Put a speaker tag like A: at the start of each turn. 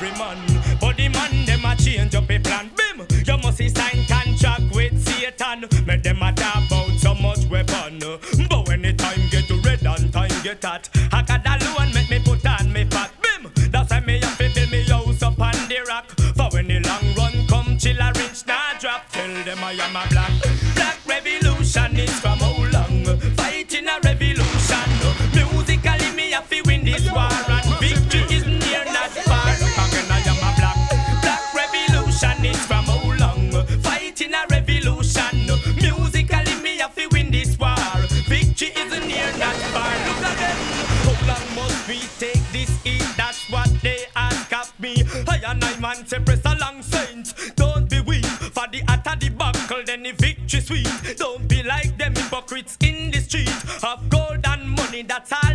A: every man. But the man them a change up a plan. Bim, you must sign contract with Satan. Make them a talk about so much weapon. But when the time get red and time get hot, I got alone make me put on me fat. Bim, that's why me have to build me house up on the rock. For when the long run come, chill a rich nah drop. Tell them I am a black. Black revolution is from how long? Fighting a revolution. Musically me have to win this war, and victory is near not far. Again I am a black. Black revolution is from how long? Fighting a revolution. Musically me have to win this war. Victory is near not far. Look again. How long must we take this heat? That's what they ask of me. I and I man say press along saints. Don't be weak. For the atta the buckle, then the victory sweet. Don't be like them hypocrites in the street of gold and money. That's all